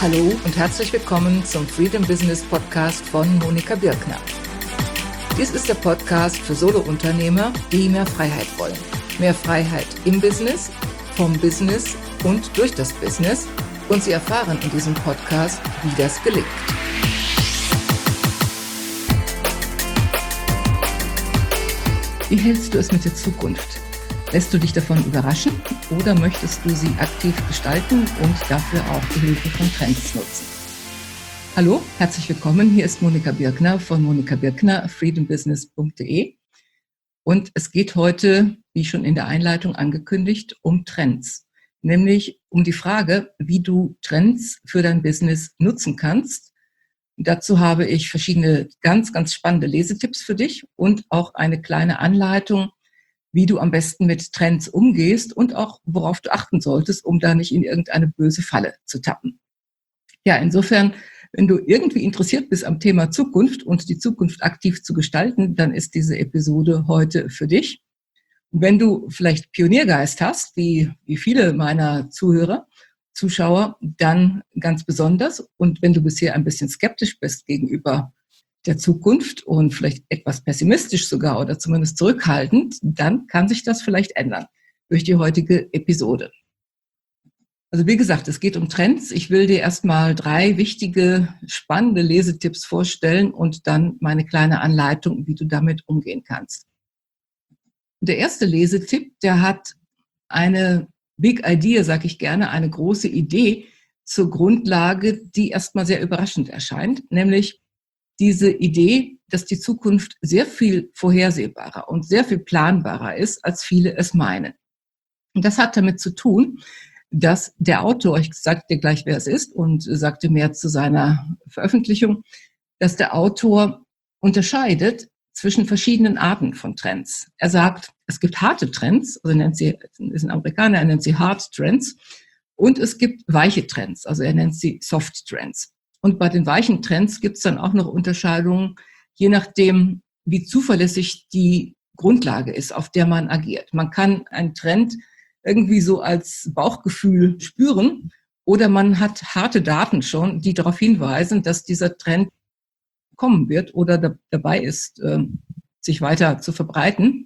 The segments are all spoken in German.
Hallo und herzlich willkommen zum Freedom Business Podcast von Monika Birkner. Dies ist der Podcast für Solo-Unternehmer, die mehr Freiheit wollen. Mehr Freiheit im Business, vom Business und durch das Business. Und Sie erfahren in diesem Podcast, wie das gelingt. Wie hältst du es mit der Zukunft? Lässt du dich davon überraschen oder möchtest du sie aktiv gestalten und dafür auch die Hilfe von Trends nutzen? Hallo, herzlich willkommen. Hier ist Monika Birkner von Monika Birkner, freedombusiness.de. Und es geht heute, wie schon in der Einleitung angekündigt, um Trends. Nämlich um die Frage, wie du Trends für dein Business nutzen kannst. Und dazu habe ich verschiedene ganz, ganz spannende Lesetipps für dich und auch eine kleine Anleitung, wie du am besten mit Trends umgehst und auch worauf du achten solltest, um da nicht in irgendeine böse Falle zu tappen. Ja, insofern, wenn du irgendwie interessiert bist am Thema Zukunft und die Zukunft aktiv zu gestalten, dann ist diese Episode heute für dich. Und wenn du vielleicht Pioniergeist hast, wie viele meiner Zuschauer, dann ganz besonders. Und wenn du bisher ein bisschen skeptisch bist gegenüber der Zukunft und vielleicht etwas pessimistisch sogar oder zumindest zurückhaltend, dann kann sich das vielleicht ändern durch die heutige Episode. Also wie gesagt, es geht um Trends. Ich will dir erstmal 3 wichtige, spannende Lesetipps vorstellen und dann meine kleine Anleitung, wie du damit umgehen kannst. Der erste Lesetipp, der hat eine Big Idea, sage ich gerne, eine große Idee zur Grundlage, die erstmal sehr überraschend erscheint, nämlich diese Idee, dass die Zukunft sehr viel vorhersehbarer und sehr viel planbarer ist, als viele es meinen. Und das hat damit zu tun, dass der Autor, ich sage dir gleich, wer es ist und sagte mehr zu seiner Veröffentlichung, dass der Autor unterscheidet zwischen verschiedenen Arten von Trends. Er sagt, es gibt harte Trends, also er ist ein Amerikaner, er nennt sie Hard Trends, und es gibt weiche Trends, also er nennt sie Soft Trends. Und bei den weichen Trends gibt es dann auch noch Unterscheidungen, je nachdem, wie zuverlässig die Grundlage ist, auf der man agiert. Man kann einen Trend irgendwie so als Bauchgefühl spüren oder man hat harte Daten schon, die darauf hinweisen, dass dieser Trend kommen wird oder dabei ist, sich weiter zu verbreiten.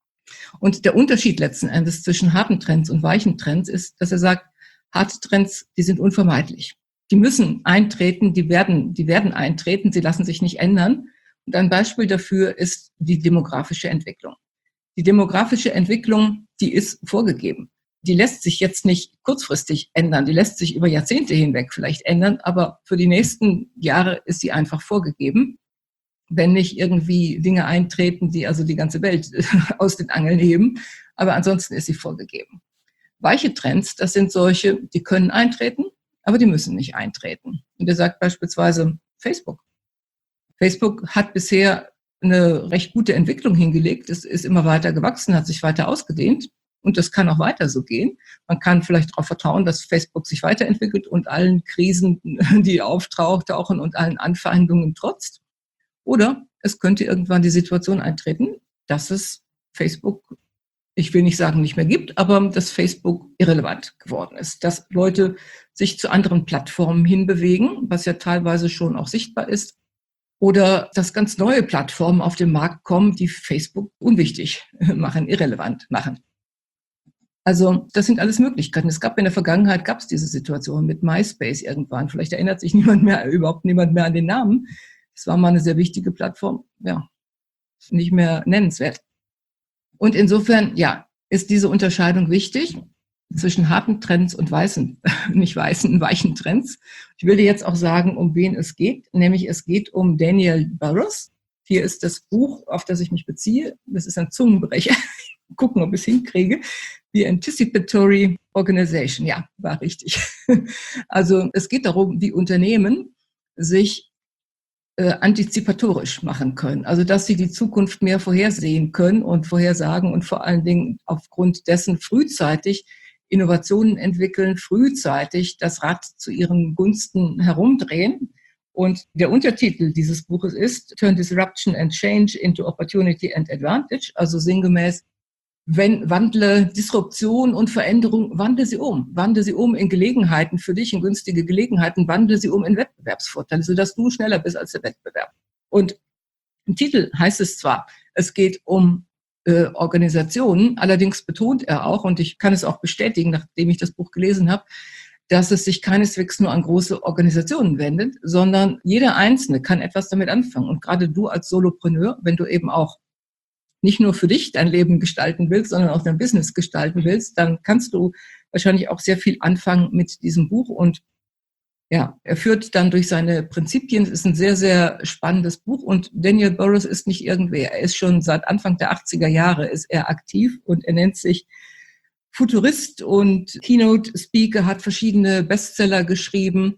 Und der Unterschied letzten Endes zwischen harten Trends und weichen Trends ist, dass er sagt, harte Trends, die sind unvermeidlich. Die müssen eintreten, die werden eintreten, sie lassen sich nicht ändern. Und ein Beispiel dafür ist die demografische Entwicklung. Die demografische Entwicklung, die ist vorgegeben. Die lässt sich jetzt nicht kurzfristig ändern, die lässt sich über Jahrzehnte hinweg vielleicht ändern, aber für die nächsten Jahre ist sie einfach vorgegeben, wenn nicht irgendwie Dinge eintreten, die also die ganze Welt aus den Angeln heben. Aber ansonsten ist sie vorgegeben. Weiche Trends, das sind solche, die können eintreten, aber die müssen nicht eintreten. Und er sagt beispielsweise Facebook. Facebook hat bisher eine recht gute Entwicklung hingelegt. Es ist immer weiter gewachsen, hat sich weiter ausgedehnt. Und das kann auch weiter so gehen. Man kann vielleicht darauf vertrauen, dass Facebook sich weiterentwickelt und allen Krisen, die auftauchen und allen Anfeindungen trotzt. Oder es könnte irgendwann die Situation eintreten, dass es Facebook, ich will nicht sagen, nicht mehr gibt, aber dass Facebook irrelevant geworden ist. Dass Leute sich zu anderen Plattformen hinbewegen, was ja teilweise schon auch sichtbar ist. Oder dass ganz neue Plattformen auf den Markt kommen, die Facebook unwichtig machen, irrelevant machen. Also das sind alles Möglichkeiten. Es gab in der Vergangenheit, gab es diese Situation mit MySpace irgendwann. Vielleicht erinnert sich überhaupt niemand mehr an den Namen. Es war mal eine sehr wichtige Plattform. Ja, nicht mehr nennenswert. Und insofern, ja, ist diese Unterscheidung wichtig zwischen harten Trends und weichen Trends. Ich will dir jetzt auch sagen, um wen es geht. Nämlich es geht um Daniel Burrus. Hier ist das Buch, auf das ich mich beziehe. Das ist ein Zungenbrecher. Gucken, ob ich es hinkriege. The Anticipatory Organization. Ja, war richtig. Also es geht darum, wie Unternehmen sich antizipatorisch machen können. Also dass sie die Zukunft mehr vorhersehen können und vorhersagen und vor allen Dingen aufgrund dessen frühzeitig Innovationen entwickeln, frühzeitig das Rad zu ihren Gunsten herumdrehen. Und der Untertitel dieses Buches ist Turn Disruption and Change into Opportunity and Advantage, also sinngemäß wenn wandle Disruption und Veränderung, wandle sie um. Wandle sie um in Gelegenheiten für dich, in günstige Gelegenheiten, wandle sie um in Wettbewerbsvorteile, sodass du schneller bist als der Wettbewerb. Und im Titel heißt es zwar, es geht um Organisationen, allerdings betont er auch, und ich kann es auch bestätigen, nachdem ich das Buch gelesen habe, dass es sich keineswegs nur an große Organisationen wendet, sondern jeder Einzelne kann etwas damit anfangen. Und gerade du als Solopreneur, wenn du eben auch nicht nur für dich dein Leben gestalten willst, sondern auch dein Business gestalten willst, dann kannst du wahrscheinlich auch sehr viel anfangen mit diesem Buch. Und ja, er führt dann durch seine Prinzipien. Es ist ein sehr, sehr spannendes Buch. Und Daniel Burrus ist nicht irgendwer. Er ist schon seit Anfang der 80er Jahre ist er aktiv und er nennt sich Futurist und Keynote-Speaker, hat verschiedene Bestseller geschrieben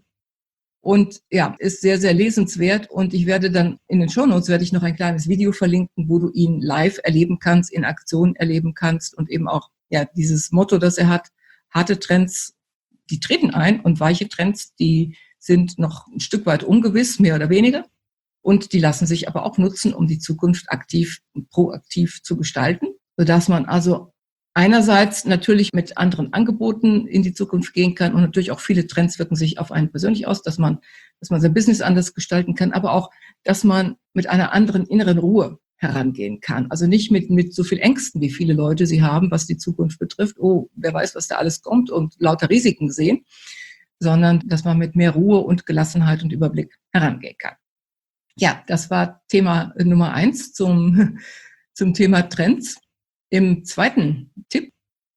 und ja, ist sehr, sehr lesenswert. Und ich werde dann in den Shownotes werde ich noch ein kleines Video verlinken, wo du ihn live erleben kannst, in Aktion erleben kannst und eben auch ja dieses Motto, das er hat: harte Trends, die treten ein, und weiche Trends, die sind noch ein Stück weit ungewiss, mehr oder weniger. Und die lassen sich aber auch nutzen, um die Zukunft aktiv und proaktiv zu gestalten, sodass man also einerseits natürlich mit anderen Angeboten in die Zukunft gehen kann, und natürlich auch viele Trends wirken sich auf einen persönlich aus, dass man sein Business anders gestalten kann, aber auch, dass man mit einer anderen inneren Ruhe herangehen kann. Also nicht mit so viel Ängsten, wie viele Leute sie haben, was die Zukunft betrifft. Oh, wer weiß, was da alles kommt, und lauter Risiken sehen, sondern dass man mit mehr Ruhe und Gelassenheit und Überblick herangehen kann. Ja, das war Thema Nummer 1 zum Thema Trends. Im zweiten Tipp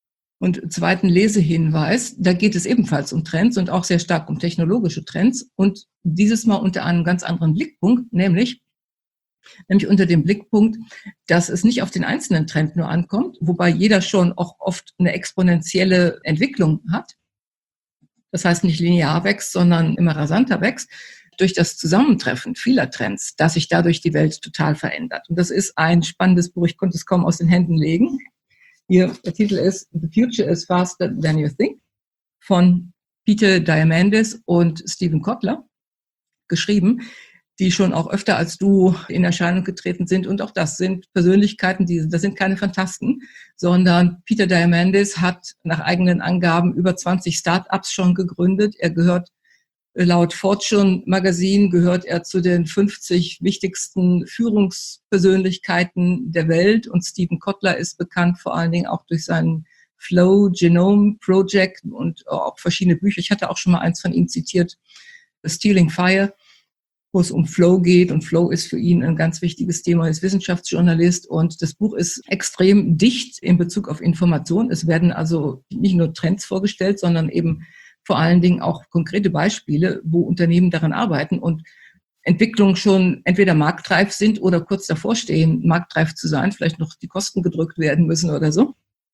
und zweiten Lesehinweis, da geht es ebenfalls um Trends und auch sehr stark um technologische Trends, und dieses Mal unter einem ganz anderen Blickpunkt, nämlich unter dem Blickpunkt, dass es nicht auf den einzelnen Trend nur ankommt, wobei jeder schon auch oft eine exponentielle Entwicklung hat. Das heißt nicht linear wächst, sondern immer rasanter wächst, durch das Zusammentreffen vieler Trends, dass sich dadurch die Welt total verändert. Und das ist ein spannendes Buch, ich konnte es kaum aus den Händen legen. Hier, der Titel ist The Future is Faster Than You Think von Peter Diamandis und Steven Kotler geschrieben, die schon auch öfter als du in Erscheinung getreten sind. Und auch das sind Persönlichkeiten, das sind keine Phantasten, sondern Peter Diamandis hat nach eigenen Angaben über 20 Start-ups schon gegründet. Er gehört laut Fortune Magazine gehört er zu den 50 wichtigsten Führungspersönlichkeiten der Welt. Und Steven Kotler ist bekannt vor allen Dingen auch durch seinen Flow Genome Project und auch verschiedene Bücher. Ich hatte auch schon mal eins von ihm zitiert, Stealing Fire, wo es um Flow geht. Und Flow ist für ihn ein ganz wichtiges Thema. Er ist Wissenschaftsjournalist und das Buch ist extrem dicht in Bezug auf Information. Es werden also nicht nur Trends vorgestellt, sondern eben vor allen Dingen auch konkrete Beispiele, wo Unternehmen daran arbeiten und Entwicklungen schon entweder marktreif sind oder kurz davor stehen, marktreif zu sein, vielleicht noch die Kosten gedrückt werden müssen oder so.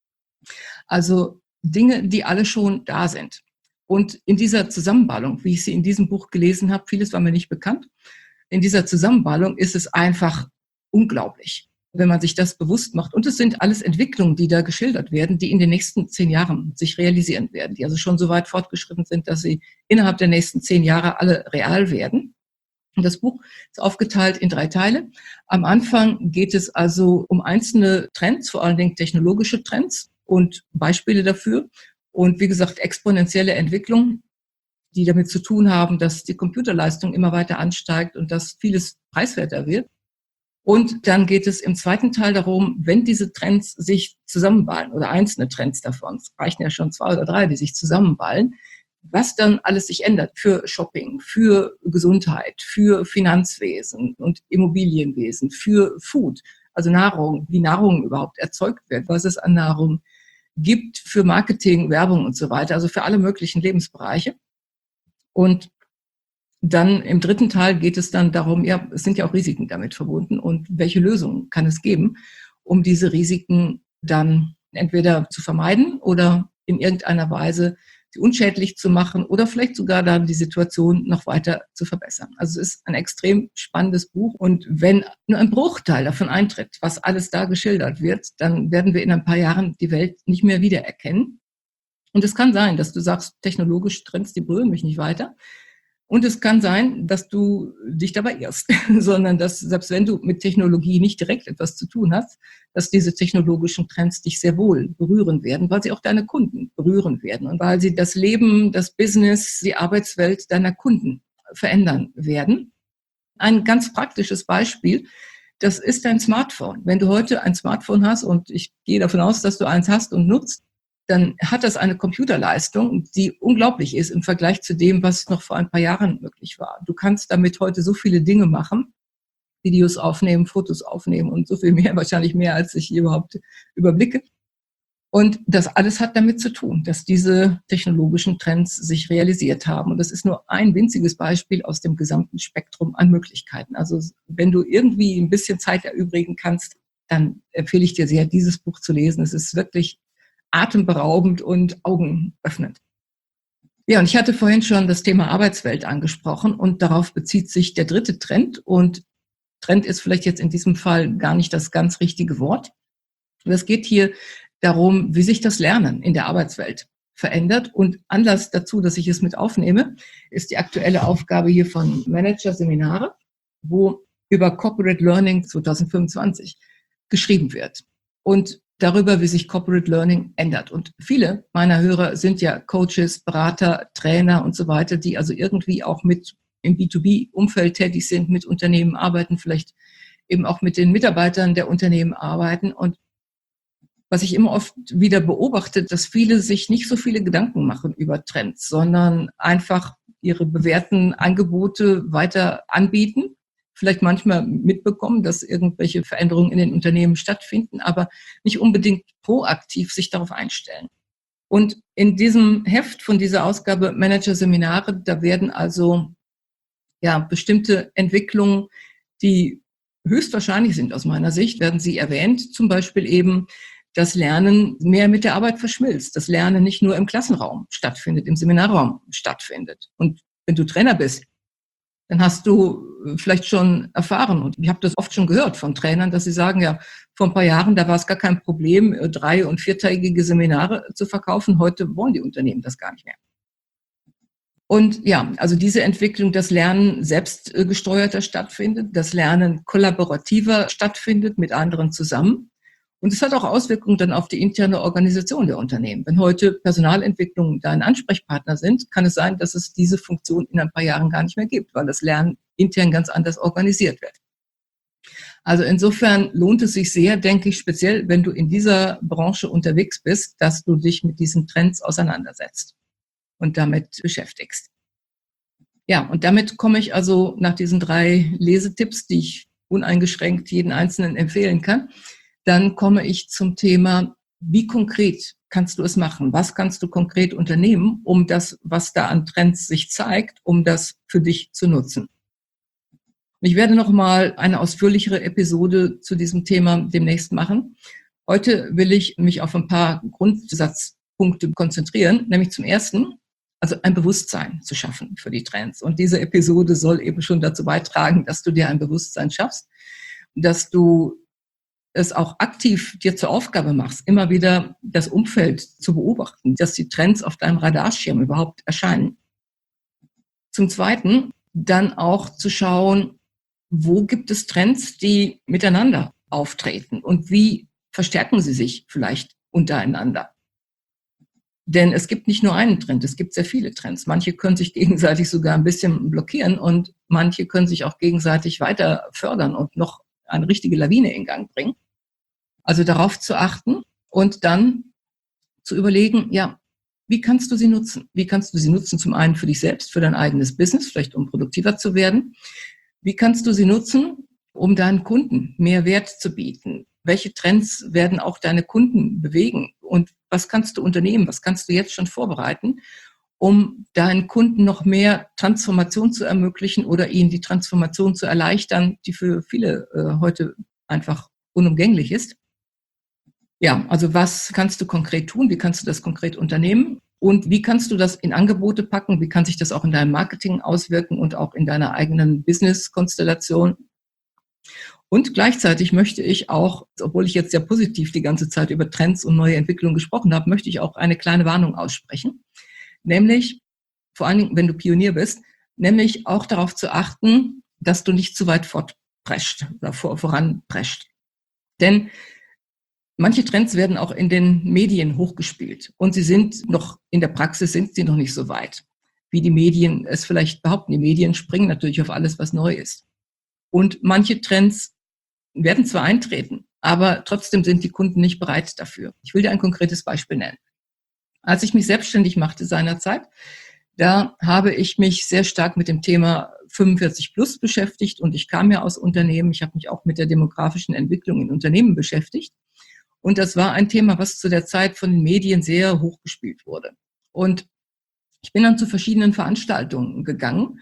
Also Dinge, die alle schon da sind. Und in dieser Zusammenballung, wie ich sie in diesem Buch gelesen habe, vieles war mir nicht bekannt, in dieser Zusammenballung ist es einfach unglaublich, wenn man sich das bewusst macht. Und es sind alles Entwicklungen, die da geschildert werden, die in den nächsten 10 Jahren sich realisieren werden, die also schon so weit fortgeschritten sind, dass sie innerhalb der nächsten 10 Jahre alle real werden. Und das Buch ist aufgeteilt in 3 Teile. Am Anfang geht es also um einzelne Trends, vor allen Dingen technologische Trends und Beispiele dafür. Und wie gesagt, exponentielle Entwicklungen, die damit zu tun haben, dass die Computerleistung immer weiter ansteigt und dass vieles preiswerter wird. Und dann geht es im zweiten Teil darum, wenn diese Trends sich zusammenballen oder einzelne Trends davon, es reichen ja schon 2 oder 3, die sich zusammenballen, was dann alles sich ändert für Shopping, für Gesundheit, für Finanzwesen und Immobilienwesen, für Food, also Nahrung, wie Nahrung überhaupt erzeugt wird, was es an Nahrung gibt, für Marketing, Werbung und so weiter, also für alle möglichen Lebensbereiche. Und dann im dritten Teil geht es dann darum, ja, es sind ja auch Risiken damit verbunden und welche Lösungen kann es geben, um diese Risiken dann entweder zu vermeiden oder in irgendeiner Weise sie unschädlich zu machen oder vielleicht sogar dann die Situation noch weiter zu verbessern. Also es ist ein extrem spannendes Buch und wenn nur ein Bruchteil davon eintritt, was alles da geschildert wird, dann werden wir in ein paar Jahren die Welt nicht mehr wiedererkennen. Und es kann sein, dass du sagst, technologische Trends, die berühren mich nicht weiter. Und es kann sein, dass du dich dabei irrst, sondern dass, selbst wenn du mit Technologie nicht direkt etwas zu tun hast, dass diese technologischen Trends dich sehr wohl berühren werden, weil sie auch deine Kunden berühren werden und weil sie das Leben, das Business, die Arbeitswelt deiner Kunden verändern werden. Ein ganz praktisches Beispiel, das ist dein Smartphone. Wenn du heute ein Smartphone hast, und ich gehe davon aus, dass du eins hast und nutzt, dann hat das eine Computerleistung, die unglaublich ist im Vergleich zu dem, was noch vor ein paar Jahren möglich war. Du kannst damit heute so viele Dinge machen, Videos aufnehmen, Fotos aufnehmen und so viel mehr, wahrscheinlich mehr, als ich überhaupt überblicke. Und das alles hat damit zu tun, dass diese technologischen Trends sich realisiert haben. Und das ist nur ein winziges Beispiel aus dem gesamten Spektrum an Möglichkeiten. Also wenn du irgendwie ein bisschen Zeit erübrigen kannst, dann empfehle ich dir sehr, dieses Buch zu lesen. Es ist wirklich atemberaubend und augenöffnend. Ja, und ich hatte vorhin schon das Thema Arbeitswelt angesprochen und darauf bezieht sich der dritte Trend. Und Trend ist vielleicht jetzt in diesem Fall gar nicht das ganz richtige Wort. Es geht hier darum, wie sich das Lernen in der Arbeitswelt verändert. Und Anlass dazu, dass ich es mit aufnehme, ist die aktuelle Aufgabe hier von Manager-Seminare, wo über Corporate Learning 2025 geschrieben wird. Und darüber, wie sich Corporate Learning ändert. Und viele meiner Hörer sind ja Coaches, Berater, Trainer und so weiter, die also irgendwie auch mit im B2B-Umfeld tätig sind, mit Unternehmen arbeiten, vielleicht eben auch mit den Mitarbeitern der Unternehmen arbeiten. Und was ich immer oft wieder beobachte, dass viele sich nicht so viele Gedanken machen über Trends, sondern einfach ihre bewährten Angebote weiter anbieten. Vielleicht manchmal mitbekommen, dass irgendwelche Veränderungen in den Unternehmen stattfinden, aber nicht unbedingt proaktiv sich darauf einstellen. Und in diesem Heft von dieser Ausgabe Manager-Seminare, da werden also bestimmte Entwicklungen, die höchstwahrscheinlich sind aus meiner Sicht, werden sie erwähnt. Zum Beispiel eben, das Lernen mehr mit der Arbeit verschmilzt. Das Lernen nicht nur im Klassenraum stattfindet, im Seminarraum stattfindet. Und wenn du Trainer bist, dann hast du vielleicht schon erfahren, und ich habe das oft schon gehört von Trainern, dass sie sagen, ja, vor ein paar Jahren, da war es gar kein Problem, 3- und 4-tägige Seminare zu verkaufen. Heute wollen die Unternehmen das gar nicht mehr. Und ja, also diese Entwicklung, das Lernen selbstgesteuerter stattfindet, das Lernen kollaborativer stattfindet mit anderen zusammen. Und es hat auch Auswirkungen dann auf die interne Organisation der Unternehmen. Wenn heute Personalentwicklung dein Ansprechpartner sind, kann es sein, dass es diese Funktion in ein paar Jahren gar nicht mehr gibt, weil das Lernen intern ganz anders organisiert wird. Also insofern lohnt es sich sehr, denke ich, speziell wenn du in dieser Branche unterwegs bist, dass du dich mit diesen Trends auseinandersetzt und damit beschäftigst. Ja, und damit komme ich also nach diesen 3 Lesetipps, die ich uneingeschränkt jeden Einzelnen empfehlen kann. Dann komme ich zum Thema, wie konkret kannst du es machen? Was kannst du konkret unternehmen, um das, was da an Trends sich zeigt, um das für dich zu nutzen? Ich werde noch mal eine ausführlichere Episode zu diesem Thema demnächst machen. Heute will ich mich auf ein paar Grundsatzpunkte konzentrieren, nämlich zum ersten, also ein Bewusstsein zu schaffen für die Trends. Und diese Episode soll eben schon dazu beitragen, dass du dir ein Bewusstsein schaffst, dass du es auch aktiv dir zur Aufgabe machst, immer wieder das Umfeld zu beobachten, dass die Trends auf deinem Radarschirm überhaupt erscheinen. Zum Zweiten dann auch zu schauen, wo gibt es Trends, die miteinander auftreten und wie verstärken sie sich vielleicht untereinander. Denn es gibt nicht nur einen Trend, es gibt sehr viele Trends. Manche können sich gegenseitig sogar ein bisschen blockieren und manche können sich auch gegenseitig weiter fördern und noch eine richtige Lawine in Gang bringen. Also darauf zu achten und dann zu überlegen, ja, wie kannst du sie nutzen? Wie kannst du sie nutzen? Zum einen für dich selbst, für dein eigenes Business, vielleicht um produktiver zu werden. Wie kannst du sie nutzen, um deinen Kunden mehr Wert zu bieten? Welche Trends werden auch deine Kunden bewegen? Und was kannst du unternehmen? Was kannst du jetzt schon vorbereiten, um deinen Kunden noch mehr Transformation zu ermöglichen oder ihnen die Transformation zu erleichtern, die für viele heute einfach unumgänglich ist? Ja, also was kannst du konkret tun? Wie kannst du das konkret unternehmen? Und wie kannst du das in Angebote packen? Wie kann sich das auch in deinem Marketing auswirken und auch in deiner eigenen Business-Konstellation? Und gleichzeitig möchte ich auch, obwohl ich jetzt sehr positiv die ganze Zeit über Trends und neue Entwicklungen gesprochen habe, möchte ich auch eine kleine Warnung aussprechen. Nämlich, vor allen Dingen, wenn du Pionier bist, nämlich auch darauf zu achten, dass du nicht zu weit fortprescht oder voranprescht. Denn manche Trends werden auch in den Medien hochgespielt und sie sind noch, in der Praxis sind sie noch nicht so weit, wie die Medien es vielleicht behaupten. Die Medien springen natürlich auf alles, was neu ist. Und manche Trends werden zwar eintreten, aber trotzdem sind die Kunden nicht bereit dafür. Ich will dir ein konkretes Beispiel nennen. Als ich mich selbstständig machte seinerzeit, da habe ich mich sehr stark mit dem Thema 45 plus beschäftigt und ich kam ja aus Unternehmen. Ich habe mich auch mit der demografischen Entwicklung in Unternehmen beschäftigt. Und das war ein Thema, was zu der Zeit von den Medien sehr hochgespielt wurde. Und ich bin dann zu verschiedenen Veranstaltungen gegangen.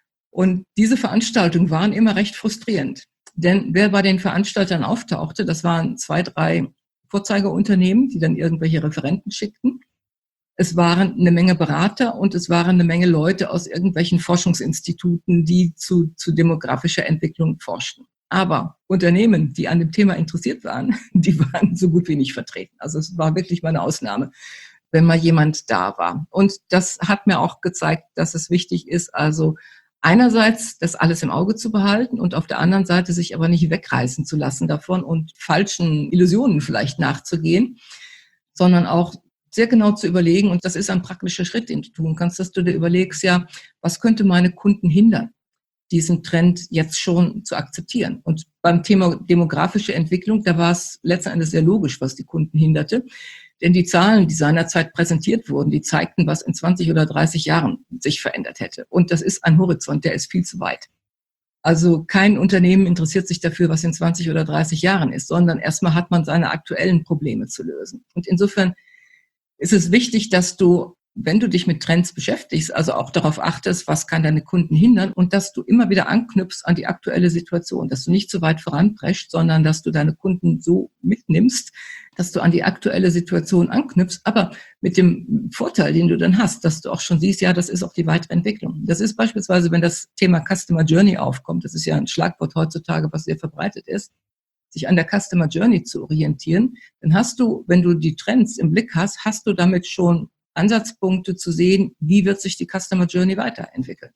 Und diese Veranstaltungen waren immer recht frustrierend. Denn wer bei den Veranstaltern auftauchte, das waren 2, 3 Vorzeigeunternehmen, die dann irgendwelche Referenten schickten. Es waren eine Menge Berater und es waren eine Menge Leute aus irgendwelchen Forschungsinstituten, die zu demografischer Entwicklung forschten. Aber Unternehmen, die an dem Thema interessiert waren, die waren so gut wie nicht vertreten. Also es war wirklich mal eine Ausnahme, wenn mal jemand da war. Und das hat mir auch gezeigt, dass es wichtig ist, also einerseits das alles im Auge zu behalten und auf der anderen Seite sich aber nicht wegreißen zu lassen davon und falschen Illusionen vielleicht nachzugehen, sondern auch sehr genau zu überlegen, und das ist ein praktischer Schritt, den du tun kannst, dass du dir überlegst, ja, was könnte meine Kunden hindern, diesen Trend jetzt schon zu akzeptieren. Und beim Thema demografische Entwicklung, da war es letzten Endes sehr logisch, was die Kunden hinderte. Denn die Zahlen, die seinerzeit präsentiert wurden, die zeigten, was in 20 oder 30 Jahren sich verändert hätte. Und das ist ein Horizont, der ist viel zu weit. Also kein Unternehmen interessiert sich dafür, was in 20 oder 30 Jahren ist, sondern erstmal hat man seine aktuellen Probleme zu lösen. Und insofern ist es wichtig, dass du, wenn du dich mit Trends beschäftigst, also auch darauf achtest, was kann deine Kunden hindern und dass du immer wieder anknüpfst an die aktuelle Situation, dass du nicht zu weit voranpreschst, sondern dass du deine Kunden so mitnimmst, dass du an die aktuelle Situation anknüpfst, aber mit dem Vorteil, den du dann hast, dass du auch schon siehst, ja, das ist auch die weitere Entwicklung. Das ist beispielsweise, wenn das Thema Customer Journey aufkommt, das ist ja ein Schlagwort heutzutage, was sehr verbreitet ist, sich an der Customer Journey zu orientieren, dann hast du, wenn du die Trends im Blick hast, hast du damit schon Ansatzpunkte zu sehen, wie wird sich die Customer Journey weiterentwickeln.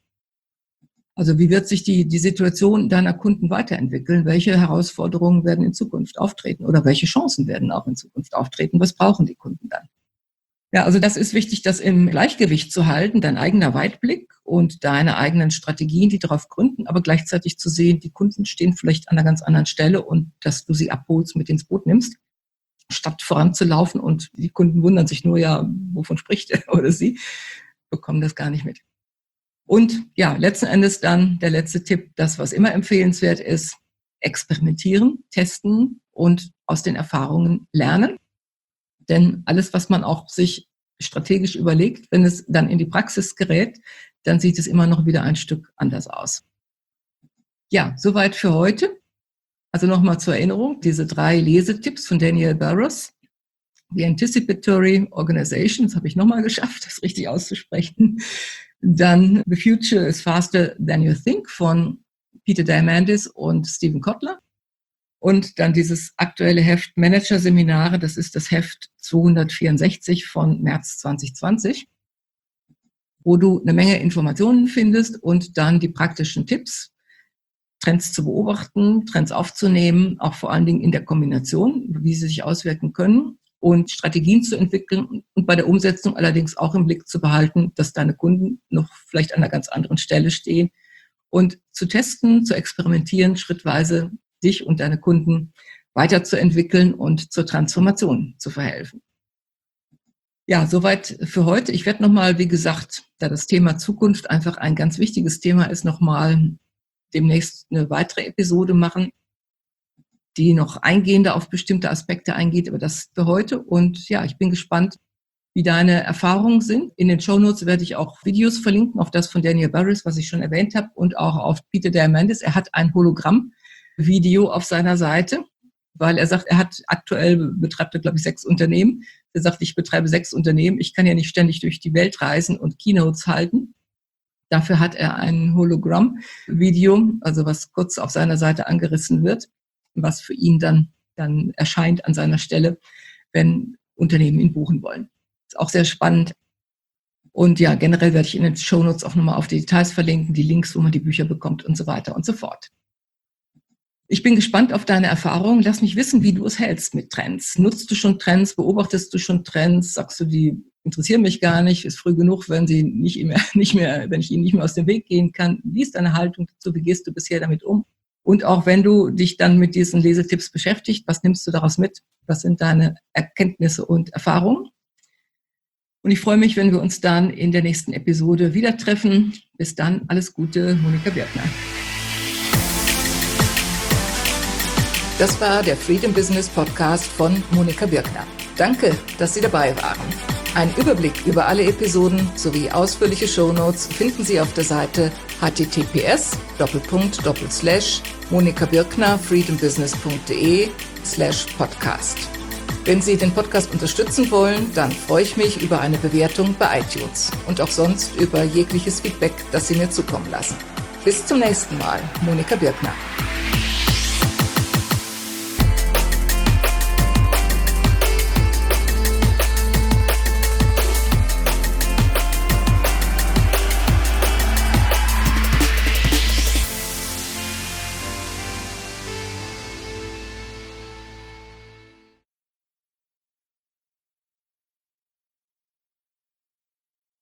Also wie wird sich die Situation deiner Kunden weiterentwickeln? Welche Herausforderungen werden in Zukunft auftreten oder welche Chancen werden auch in Zukunft auftreten? Was brauchen die Kunden dann? Ja, also das ist wichtig, das im Gleichgewicht zu halten, dein eigener Weitblick und deine eigenen Strategien, die darauf gründen, aber gleichzeitig zu sehen, die Kunden stehen vielleicht an einer ganz anderen Stelle und dass du sie abholst, mit ins Boot nimmst, statt voranzulaufen und die Kunden wundern sich nur, ja, wovon spricht er oder sie, bekommen das gar nicht mit. Und ja, letzten Endes dann der letzte Tipp, das, was immer empfehlenswert ist, experimentieren, testen und aus den Erfahrungen lernen. Denn alles, was man auch sich strategisch überlegt, wenn es dann in die Praxis gerät, dann sieht es immer noch wieder ein Stück anders aus. Ja, soweit für heute. Also nochmal zur Erinnerung, diese 3 Lesetipps von Daniel Burrus. The Anticipatory Organization, das habe ich nochmal geschafft, das richtig auszusprechen. Dann The Future is Faster Than You Think von Peter Diamandis und Stephen Kotler. Und dann dieses aktuelle Heft Manager-Seminare, das ist das Heft 264 von März 2020, wo du eine Menge Informationen findest und dann die praktischen Tipps, Trends zu beobachten, Trends aufzunehmen, auch vor allen Dingen in der Kombination, wie sie sich auswirken können und Strategien zu entwickeln und bei der Umsetzung allerdings auch im Blick zu behalten, dass deine Kunden noch vielleicht an einer ganz anderen Stelle stehen und zu testen, zu experimentieren, schrittweise dich und deine Kunden weiterzuentwickeln und zur Transformation zu verhelfen. Ja, soweit für heute. Ich werde nochmal, wie gesagt, da das Thema Zukunft einfach ein ganz wichtiges Thema ist, nochmal demnächst eine weitere Episode machen, die noch eingehender auf bestimmte Aspekte eingeht, aber das für heute. Und ja, ich bin gespannt, wie deine Erfahrungen sind. In den Shownotes werde ich auch Videos verlinken, auf das von Daniel Burrus, was ich schon erwähnt habe, und auch auf Peter Diamandis. Er hat ein Hologramm-Video auf seiner Seite, weil er sagt, betreibt er, glaube ich, 6 Unternehmen. Er sagt, ich betreibe 6 Unternehmen. Ich kann ja nicht ständig durch die Welt reisen und Keynotes halten. Dafür hat er ein Hologramm-Video, also was kurz auf seiner Seite angerissen wird, was für ihn dann erscheint an seiner Stelle, wenn Unternehmen ihn buchen wollen. Ist auch sehr spannend. Und ja, generell werde ich in den Shownotes auch nochmal auf die Details verlinken, die Links, wo man die Bücher bekommt und so weiter und so fort. Ich bin gespannt auf deine Erfahrungen. Lass mich wissen, wie du es hältst mit Trends. Nutzt du schon Trends? Beobachtest du schon Trends? Sagst du, die interessieren mich gar nicht? Ist früh genug, wenn wenn ich ihnen nicht mehr aus dem Weg gehen kann? Wie ist deine Haltung dazu? Wie gehst du bisher damit um? Und auch wenn du dich dann mit diesen Lesetipps beschäftigst, was nimmst du daraus mit? Was sind deine Erkenntnisse und Erfahrungen? Und ich freue mich, wenn wir uns dann in der nächsten Episode wieder treffen. Bis dann, alles Gute, Monika Birkner. Das war der Freedom Business Podcast von Monika Birkner. Danke, dass Sie dabei waren. Einen Überblick über alle Episoden sowie ausführliche Shownotes finden Sie auf der Seite https://monikabirkner.freedombusiness.de/podcast. Wenn Sie den Podcast unterstützen wollen, dann freue ich mich über eine Bewertung bei iTunes und auch sonst über jegliches Feedback, das Sie mir zukommen lassen. Bis zum nächsten Mal, Monika Birkner.